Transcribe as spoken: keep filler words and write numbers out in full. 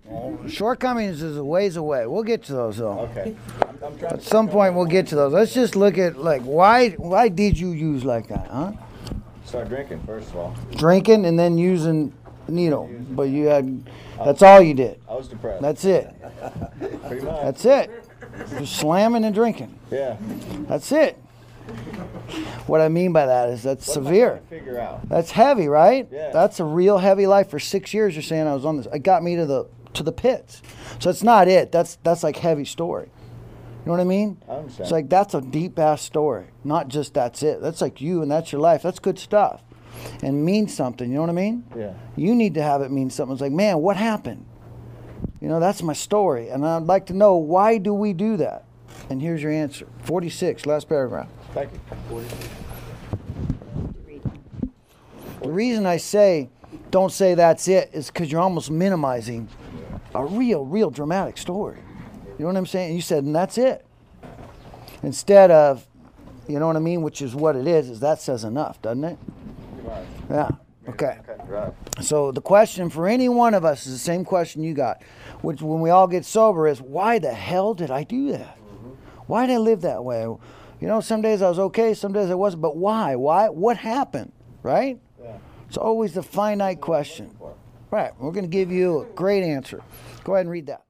Shortcomings is a ways away. We'll get to those though. Okay. I'm, I'm trying At some point we'll get to those. Let's just look at like why why did you use like that, huh? Start drinking first of all. Drinking and then using needle, but you had that's all you did. I was depressed. That's it. Pretty much. That's it. Just slamming and drinking. Yeah. That's it. What I mean by that is that's What am I severe. trying to figure out? That's heavy, right? Yeah. That's a real heavy life. For six years, you're saying I was on this. It got me to the to the pits. So it's not it. That's that's like heavy story. You know what I mean? I understand. It's like that's a deep ass story. Not just that's it. That's like you and that's your life. That's good stuff, and means something. You know what I mean? Yeah. You need to have it mean something. It's like, man, what happened? You know, that's my story, and I'd like to know why do we do that? And here's your answer. forty-six, last paragraph. Thank you. The reason I say don't say that's it is because you're almost minimizing a real, real dramatic story. You know what I'm saying? You said, and that's it. Instead of, you know what I mean, which is what it is, is that says enough, doesn't it? Right. Yeah. Okay. Okay. Right. So the question for any one of us is the same question you got, which when we all get sober is, why the hell did I do that? Mm-hmm. Why did I live that way? You know, some days I was okay, some days I wasn't, but why? Why? What happened? Right? Yeah. It's always the finite question. Right. We're going to give you a great answer. Go ahead and read that.